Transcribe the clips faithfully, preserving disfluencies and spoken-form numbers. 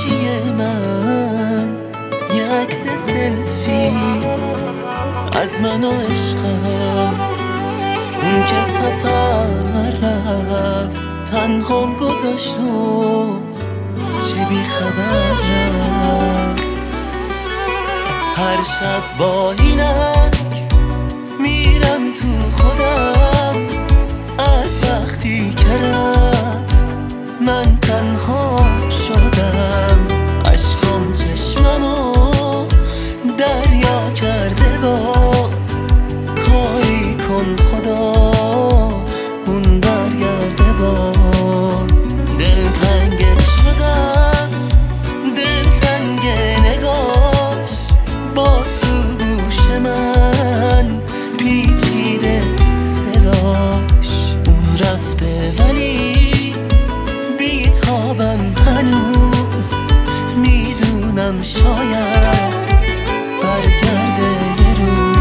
گوشی من یه عکس سلفی از من و عشقم، اون که سفر رفت تنهام گذاشت و چه بی خبر رفت. هر شب با این عکس میرم تو خودم، از وقتی که رفت من تنها شدم. عشقم چشممو دریا کرده، باز کاری کن خدا اون برگرده باز. دلتنگ شدم، دلتنگ نگاش، باز تو گوش من پیچیده صداش. اون رفته ولی بیتابم هنوز، میدونم شاید برگرده یه روز.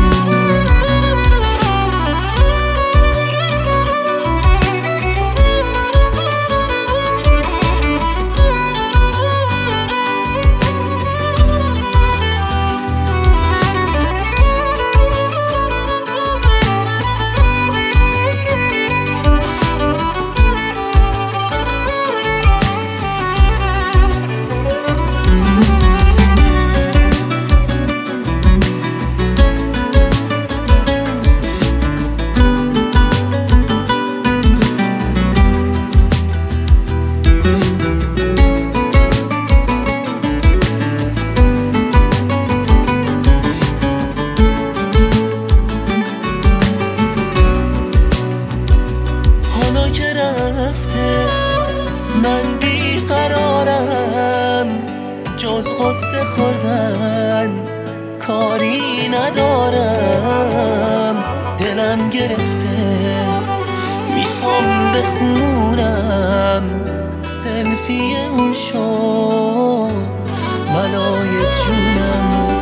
من بیقرارم، جز غصه خوردن کاری ندارم. دلم گرفته میخوام بخونم، سلفی اون شو بلای جونم.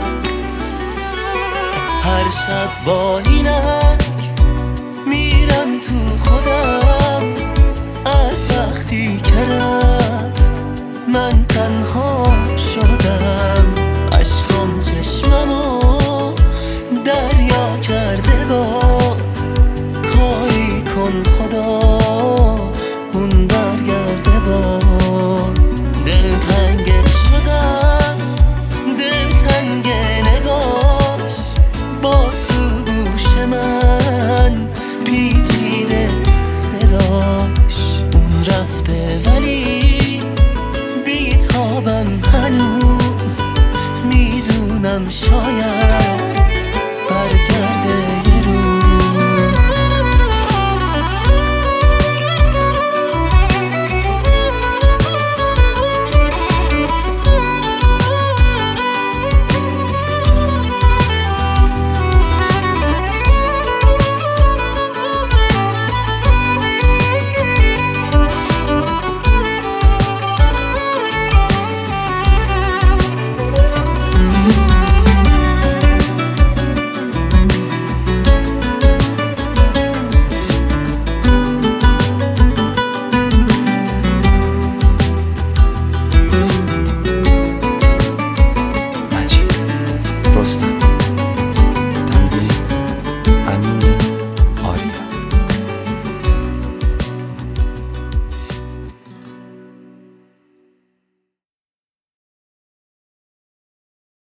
هر شب با این عکس میرم تو خودم، از وقتی که رفت من تنها شدم. عشقم چشممو دریا کرده، باز کاری کن خدا اون برگرده باز. دلتنگ شدم، دلتنگ نگاش، باز تو گوش من پیچیده صداش. اون رفته ولی بیتابم هنوز، میدونم شاید